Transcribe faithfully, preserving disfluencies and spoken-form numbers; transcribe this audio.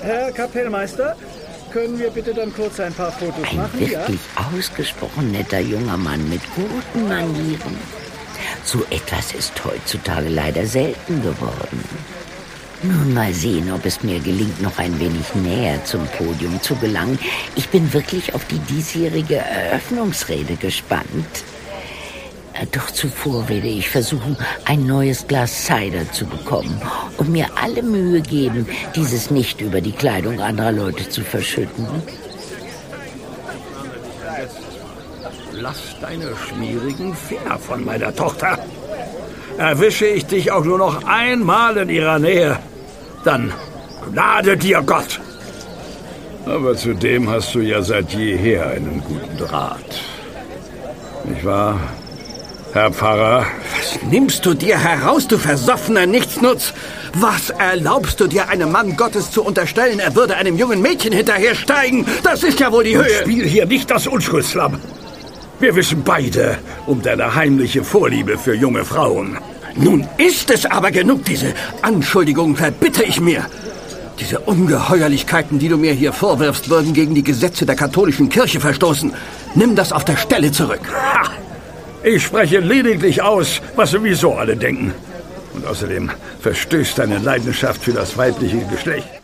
Herr Kapellmeister, können wir bitte dann kurz ein paar Fotos ein machen? Ein wirklich ja? ausgesprochen netter junger Mann mit guten Manieren. So etwas ist heutzutage leider selten geworden. Nun mal sehen, ob es mir gelingt, noch ein wenig näher zum Podium zu gelangen. Ich bin wirklich auf die diesjährige Eröffnungsrede gespannt. Doch zuvor werde ich versuchen, ein neues Glas Cider zu bekommen und mir alle Mühe geben, dieses nicht über die Kleidung anderer Leute zu verschütten. Lass deine schmierigen Finger von meiner Tochter. Erwische ich dich auch nur noch einmal in ihrer Nähe, dann gnade dir Gott. Aber zudem hast du ja seit jeher einen guten Draht. Nicht wahr, Herr Pfarrer? Was nimmst du dir heraus, du versoffener Nichtsnutz? Was erlaubst du dir, einem Mann Gottes zu unterstellen, er würde einem jungen Mädchen hinterhersteigen? Das ist ja wohl die Und Höhe. Spiel hier nicht das Unschuldslamm. Wir wissen beide um deine heimliche Vorliebe für junge Frauen. Nun ist es aber genug, diese Anschuldigungen verbitte ich mir. Diese Ungeheuerlichkeiten, die du mir hier vorwirfst, würden gegen die Gesetze der katholischen Kirche verstoßen. Nimm das auf der Stelle zurück. Ha! Ich spreche lediglich aus, was sowieso alle denken. Und außerdem verstößt deine Leidenschaft für das weibliche Geschlecht.